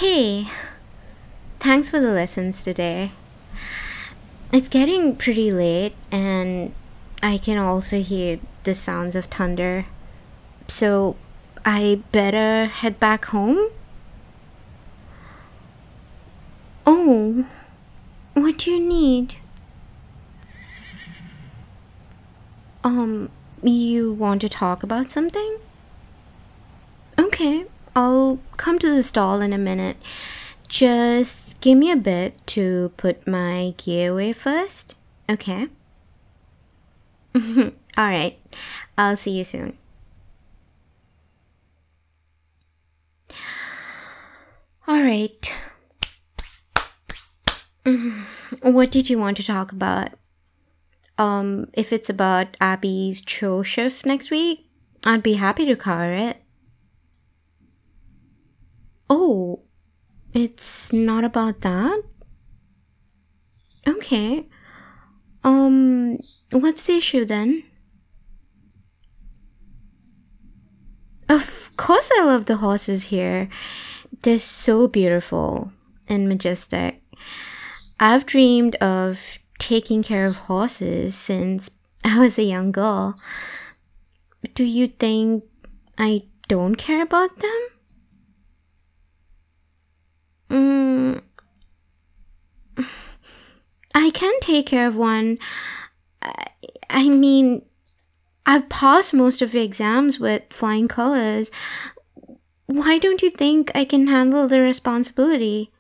Hey, thanks for the lessons today. It's getting pretty late, and I can also hear the sounds of thunder. So, I better head back home? Oh, what do you need? You want to talk about something? Okay, I'll come to the stall in a minute. Just give me a bit to put my gear away first. Okay? Alright, I'll see you soon. Alright, what did you want to talk about? If it's about Abby's show shift next week, I'd be happy to cover it. Oh, it's not about that? Okay. What's the issue then? Of course, I love the horses here. They're so beautiful and majestic. I've dreamed of taking care of horses since I was a young girl. Do you think I don't care about them? Mm, I can take care of one. I, I mean, I've passed most of the exams with flying colors. Why don't you think I can handle the responsibility?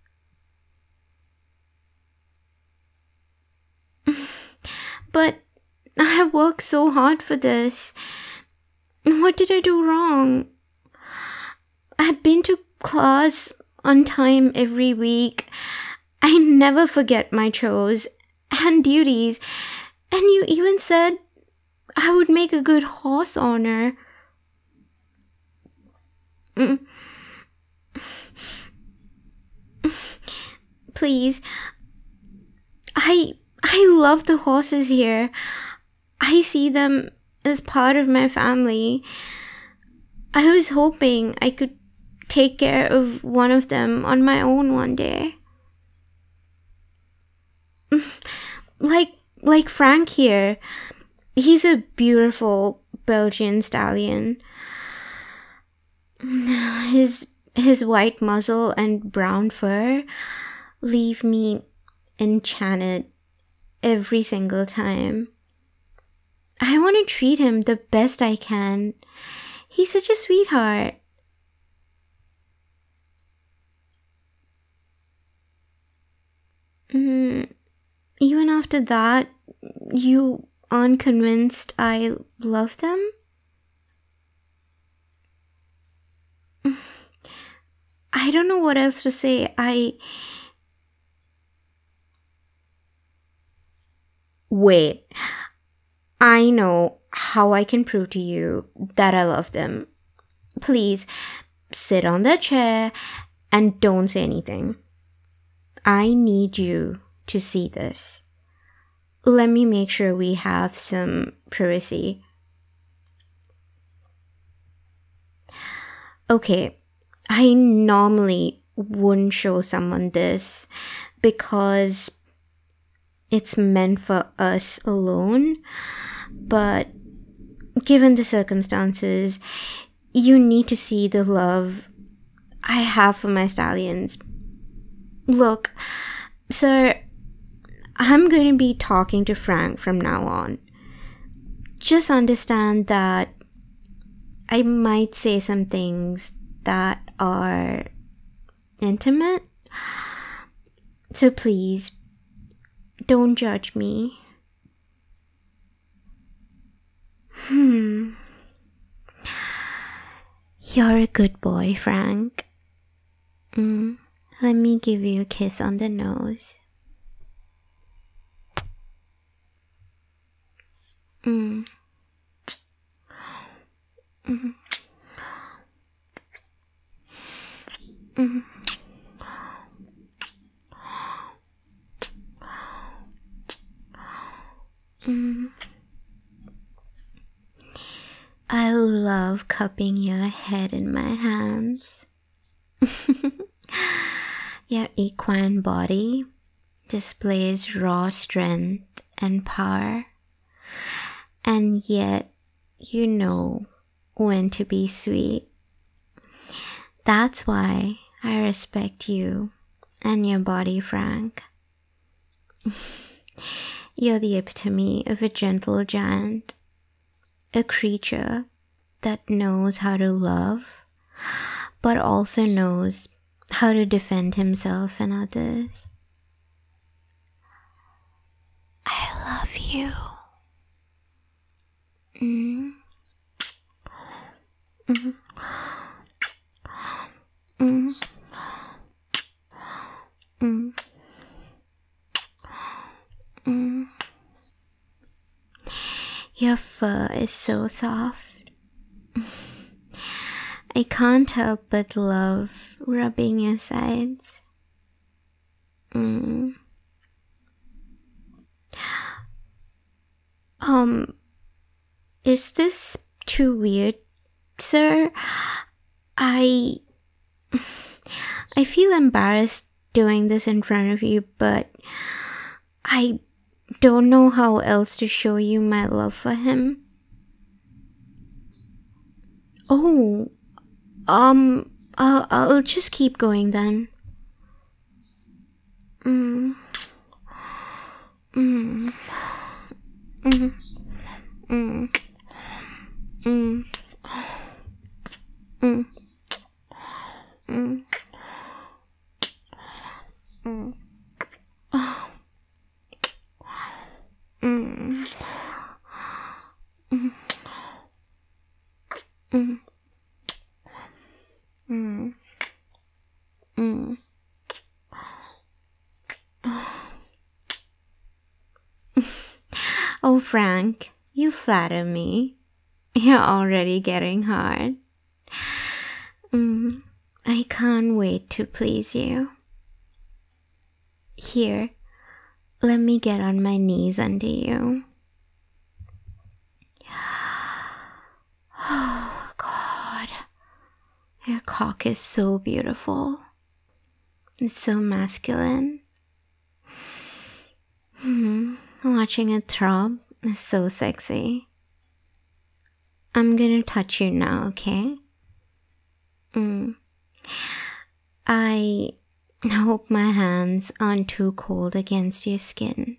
But I worked so hard for this. What did I do wrong? I've been to class on time every week. I never forget my chores and duties. And you even said I would make a good horse owner. Mm, Please, I love the horses here. I see them as part of my family. I was hoping I could take care of one of them on my own one day. Like Frank here. He's a beautiful Belgian stallion. His white muzzle and brown fur leave me enchanted every single time. I want to treat him the best I can. He's such a sweetheart. Mm, Even after that, you aren't convinced I love them? I don't know what else to say. Wait, I know how I can prove to you that I love them. Please sit on the chair and don't say anything. I need you to see this. Let me make sure we have some privacy. Okay, I normally wouldn't show someone this because it's meant for us alone, but given the circumstances, you need to see the love I have for my stallions. Look, sir, I'm going to be talking to Frank from now on. Just understand that I might say some things that are intimate. So please, don't judge me. You're a good boy, Frank. Let me give you a kiss on the nose. Mm. Mm. Mm. Mm. I love cupping your head in my hands. Your equine body displays raw strength and power, and yet you know when to be sweet. That's why I respect you and your body, Frank. You're the epitome of a gentle giant, a creature that knows how to love, but also knows how to defend himself and others. I love you. Mm. Mm. Mm. Mm. Mm. Your fur is so soft. I can't help but love rubbing your sides. Mm. Is this too weird, sir? I feel embarrassed doing this in front of you, but I don't know how else to show you my love for him. Oh, I'll just keep going then. Mm. Mm. Mm. Mm. Mm. Mm. Mm. Mm. Mm. Mm. Mm. Mm. Oh, Frank, you flatter me. You're already getting hard. I can't wait to please you. Here, let me get on my knees under you. Oh, God. Your cock is so beautiful. It's so masculine. Watching it throb is so sexy. I'm gonna touch you now, okay? I hope my hands aren't too cold against your skin.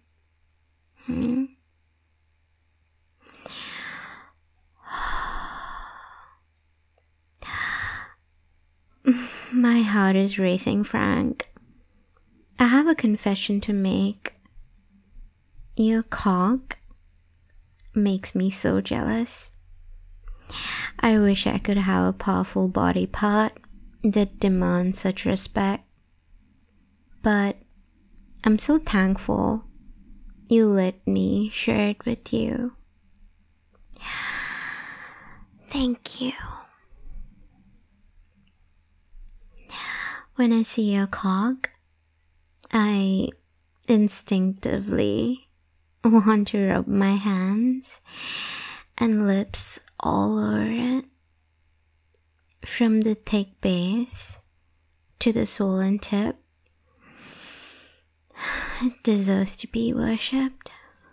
My heart is racing, Frank. I have a confession to make. Your cock makes me so jealous. I wish I could have a powerful body part that demands such respect. But I'm so thankful you let me share it with you. Thank you. When I see your cock, I instinctively want to rub my hands and lips all over it, from the thick base to the swollen tip. It deserves to be worshipped.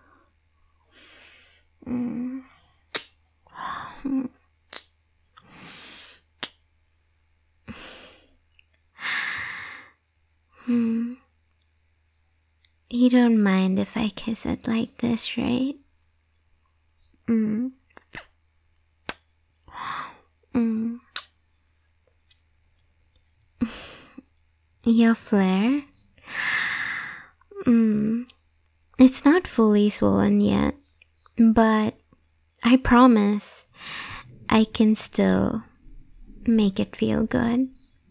You don't mind if I kiss it like this, right? Your flare? It's not fully swollen yet, but I promise I can still make it feel good.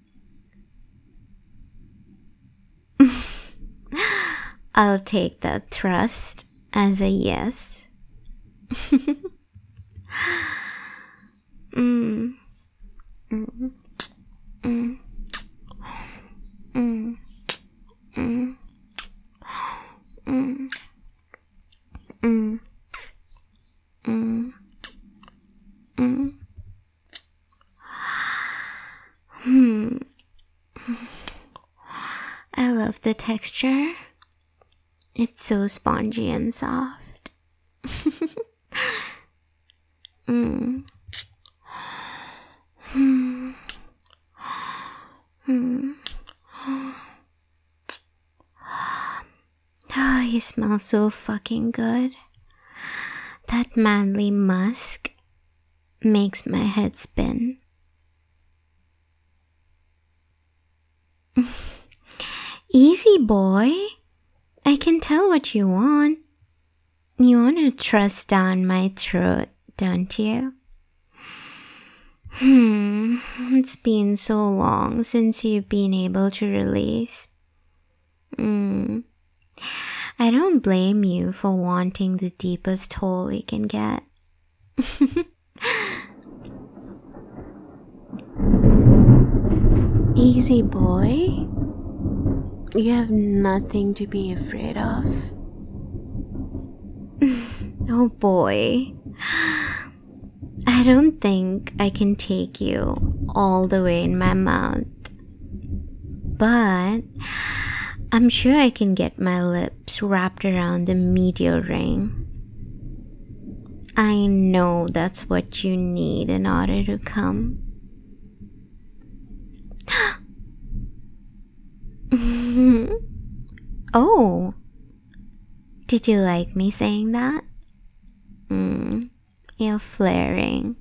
I'll take that thrust as a yes. mm. Mm. Mm. Mm. Mm. Mm. Mm. Mm. Mm. I love the texture. It's so spongy and soft. mm. Hmm. Hmm. Oh, you smell so fucking good. That manly musk makes my head spin. Easy, boy. I can tell what you want. You want to thrust down my throat, don't you? It's been so long since you've been able to release. I don't blame you for wanting the deepest hole you can get. Easy, boy. You have nothing to be afraid of. Oh boy. I don't think I can take you all the way in my mouth. But I'm sure I can get my lips wrapped around the medial ring. I know that's what you need in order to come. Oh, did you like me saying that? You're flaring.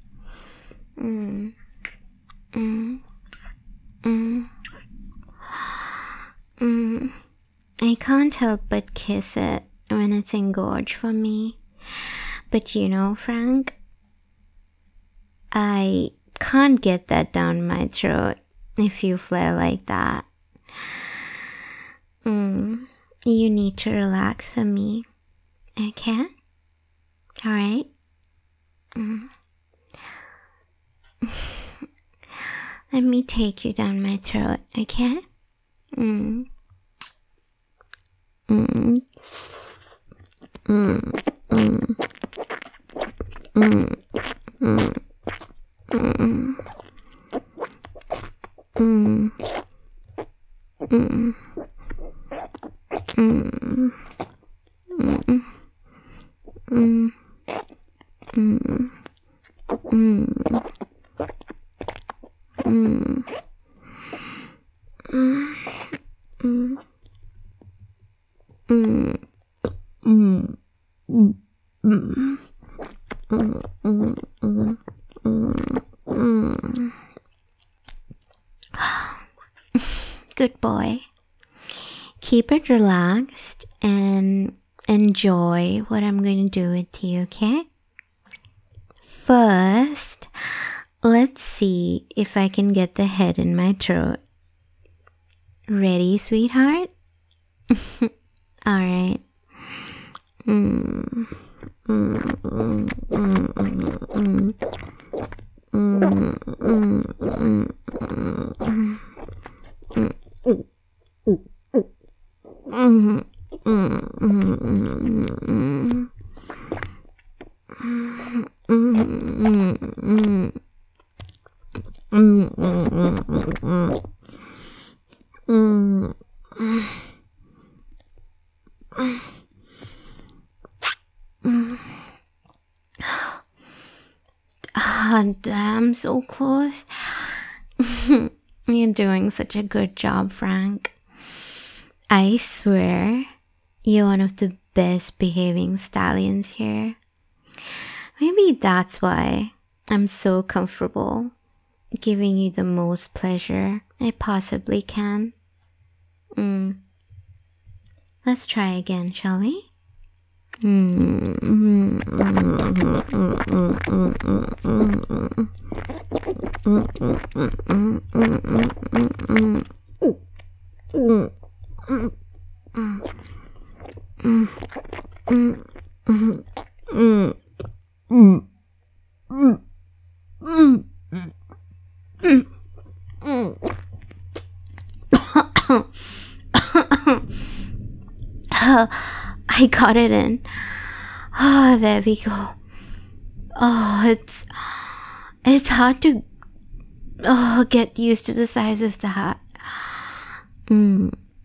I can't help but kiss it when it's engorged for me. But you know, Frank, I can't get that down my throat if you flare like that. You need to relax for me, okay? Alright? Let me take you down my throat, okay? Good boy. Keep it relaxed and enjoy what I'm going to do with you, okay? First, let's see if I can get the head in my throat. Ready, sweetheart? Alright. Oh, damn, so close. You're doing such a good job, Frank. I swear, you're one of the best behaving stallions here. Maybe that's why I'm so comfortable giving you the most pleasure I possibly can. Let's try again, shall we? I got it in. Oh, there we go. Oh, it's hard to get used to the size of that.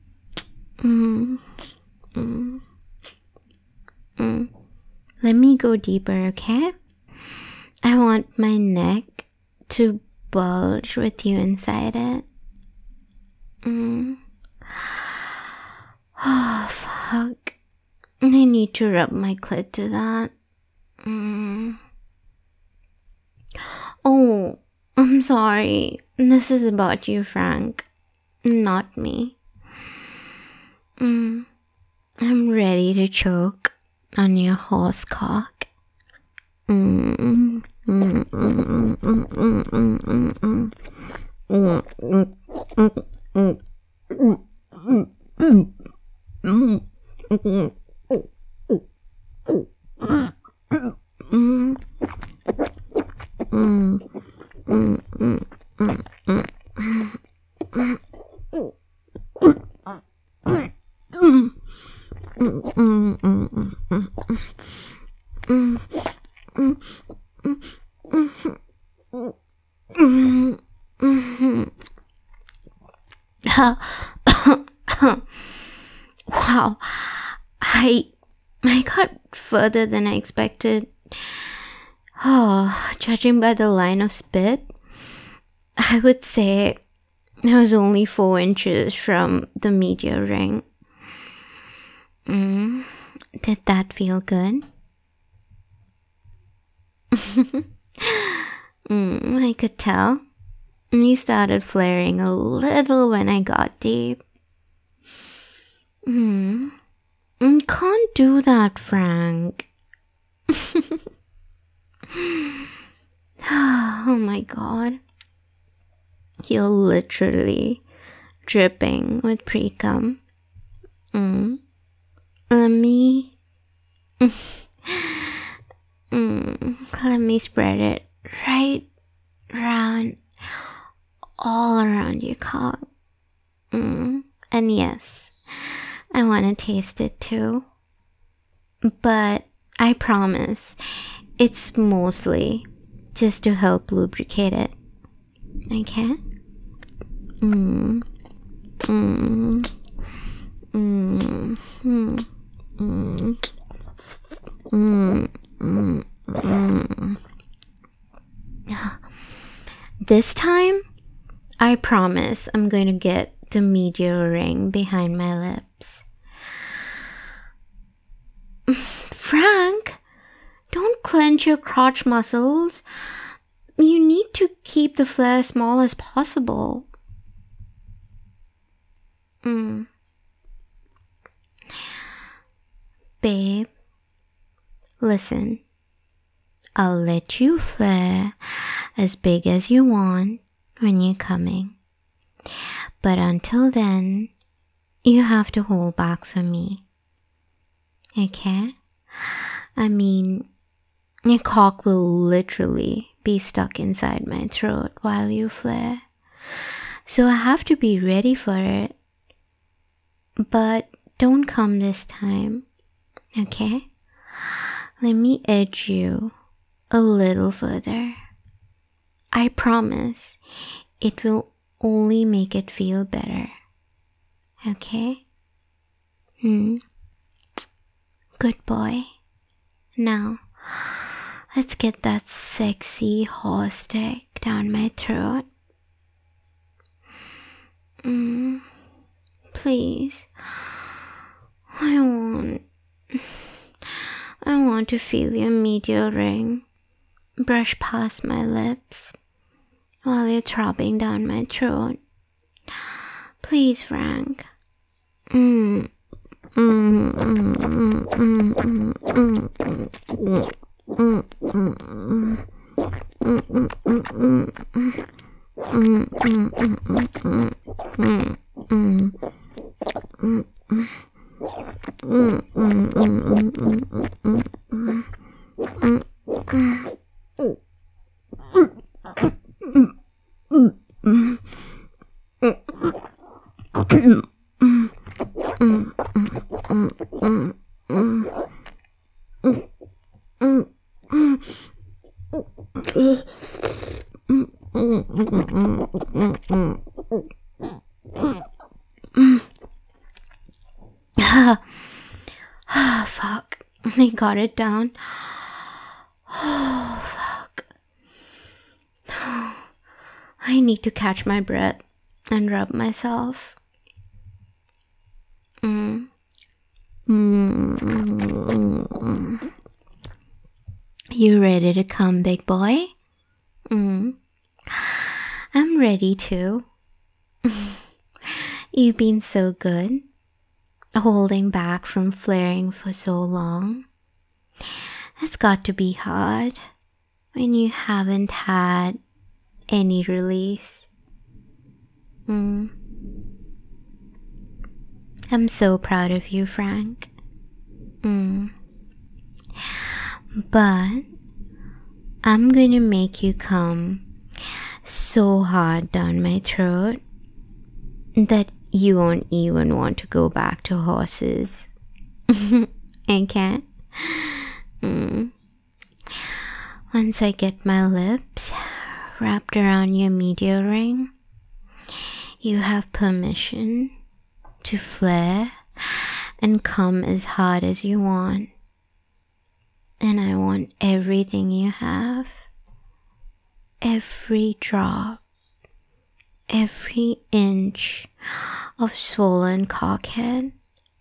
Mm, mm, mm. Let me go deeper, okay? I want my neck to bulge with you inside it. Oh, fuck. I need to rub my clit to that. Oh, I'm sorry. This is about you, Frank. Not me. I'm ready to choke on your horse cock. Wow, I got further than I expected. Oh, judging by the line of spit, I would say I was only 4 inches from the meteor ring. Did that feel good? I could tell. You started flaring a little when I got deep. Can't do that, Frank. Oh my god. You're literally dripping with pre-cum. Let me... let me spread it right round, all around your cock. And yes, I want to taste it too. But I promise, it's mostly just to help lubricate it. Okay? This time, I promise I'm going to get the meteor ring behind my lips. Frank, don't clench your crotch muscles. You need to keep the flare as small as possible. Babe, listen. I'll let you flare as big as you want when you're coming. But until then, you have to hold back for me. Okay? I mean, your cock will literally be stuck inside my throat while you flare. So I have to be ready for it. But don't come this time. Okay? Let me edge you a little further. I promise it will only make it feel better. Okay? Good boy. Now, let's get that sexy horse dick down my throat. Please. I want to feel your meteor ring brush past my lips while you're throbbing down my throat. Please, Frank. I got it down. Oh, fuck. I need to catch my breath and rub myself. You ready to come, big boy? I'm ready to. You've been so good, holding back from flaring for so long. It's got to be hard when you haven't had any release. I'm so proud of you, Frank. But I'm gonna make you come so hard down my throat that you won't even want to go back to horses. Okay? Once I get my lips wrapped around your medial ring, you have permission to flare and come as hard as you want. And I want everything you have, every drop, every inch of swollen cockhead.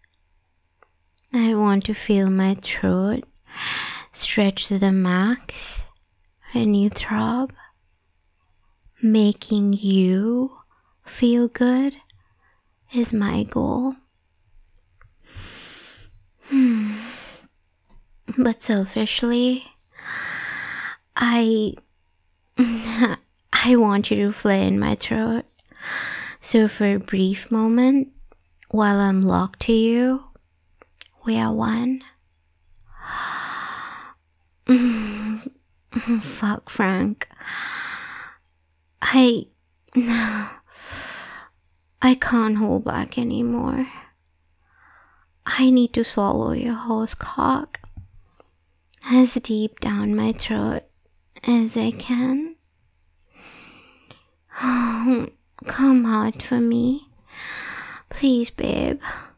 I want to feel my throat stretch to the max when you throb. Making you feel good is my goal. But selfishly, I want you to flare in my throat. So for a brief moment, while I'm locked to you, we are one. Fuck, Frank. I can't hold back anymore. I need to swallow your horse cock as deep down my throat as I can. Oh, come hard for me. Please, babe.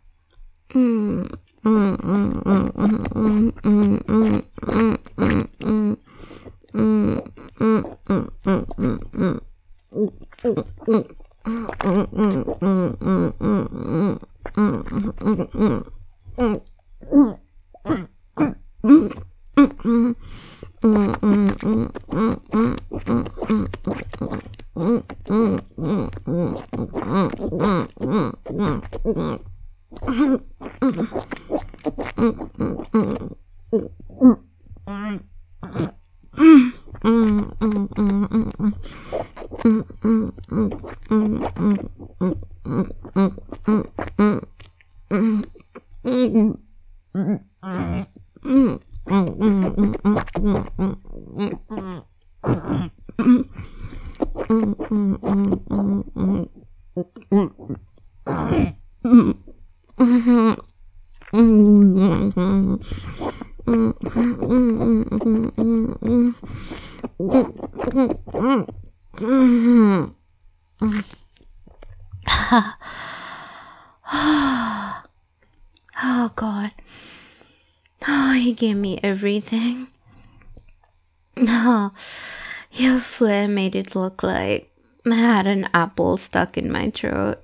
Oh God. Oh, you gave me everything. Oh, your flare made it look like I had an apple stuck in my throat.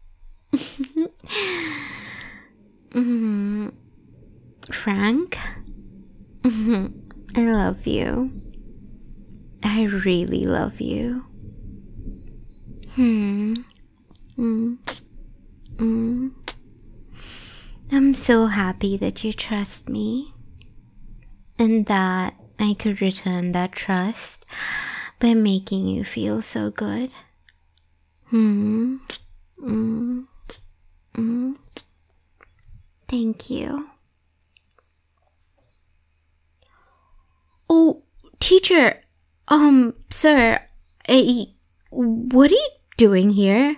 Frank, I love you. I really love you. I'm so happy that you trust me and that I could return that trust by making you feel so good. Thank you. Oh, teacher, sir, what are you doing here?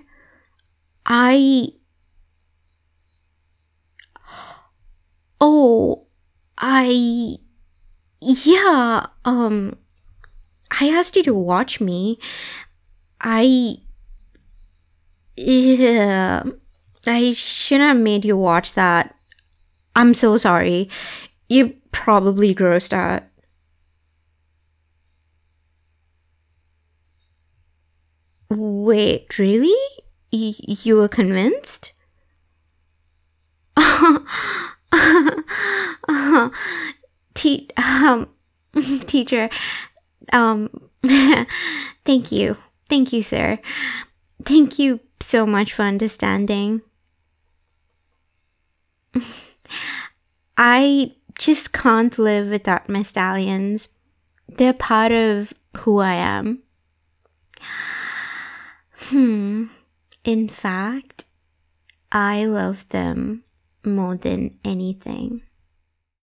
Yeah, I asked you to watch me. Yeah, I shouldn't have made you watch that. I'm so sorry. You probably grossed out. Wait, really? You were convinced? Te- um, Teacher, um, thank you. Thank you, sir. Thank you so much for understanding. I just can't live without my stallions. They're part of who I am. In fact, I love them more than anything.